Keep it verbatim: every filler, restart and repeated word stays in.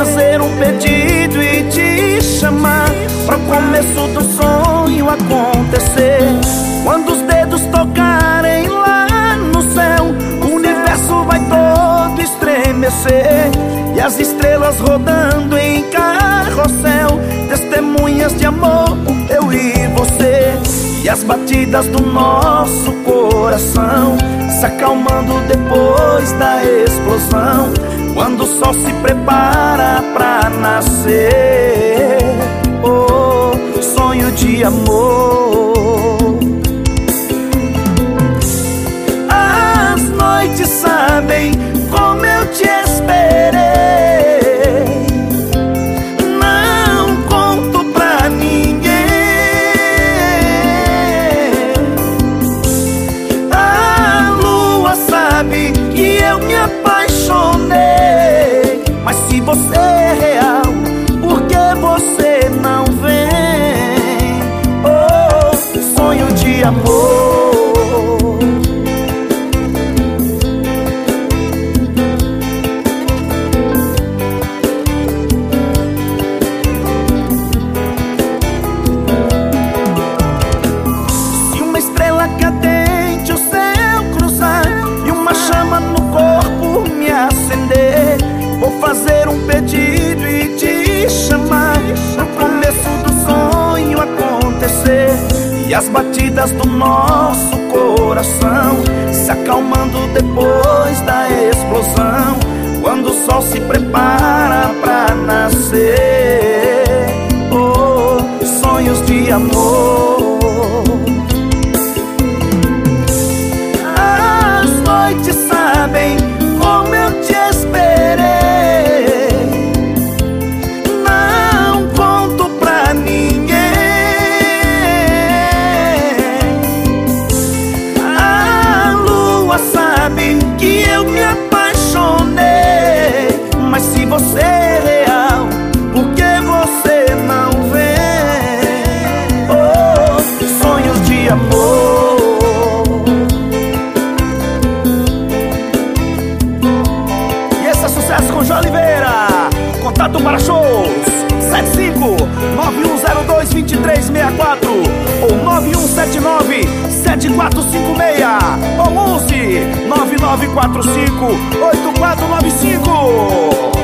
fazer um pedido e te chamar para o começo do sonho acontecer. Quando os dedos tocarem lá no céu, o universo vai todo estremecer, e as estrelas rodando em carrossel, testemunhas de amor, eu e você. E as batidas do nosso coração se acalmando depois da explosão, quando o sol se prepara pra nascer. Oh, sonho de amor. As noites sabem como eu te esperei. Não conto pra ninguém. A lua sabe que eu me apaixonei. Mas se você é real, por que você não vem? Oh, sonho de amor. Se uma estrela cadente o céu cruzar e uma chama no corpo me acender, vou fazer um pedido e te chamar no começo do sonho acontecer. E as batidas do nosso coração se acalmando depois da explosão, quando o sol se prepara pra nascer. Oh, sonhos de amor. As noites sabem como eu te esperei. Não conto pra ninguém. A lua sabe que eu me apaixonei. Mas se você é real, por que você não vem? Oh, sonhos de amor. Sucesso com João Oliveira. Contato para shows sete cinco nove um zero dois dois três seis quatro ou nove um sete nove sete quatro cinco seis ou onze nove nove quatro cinco oito quatro nove cinco.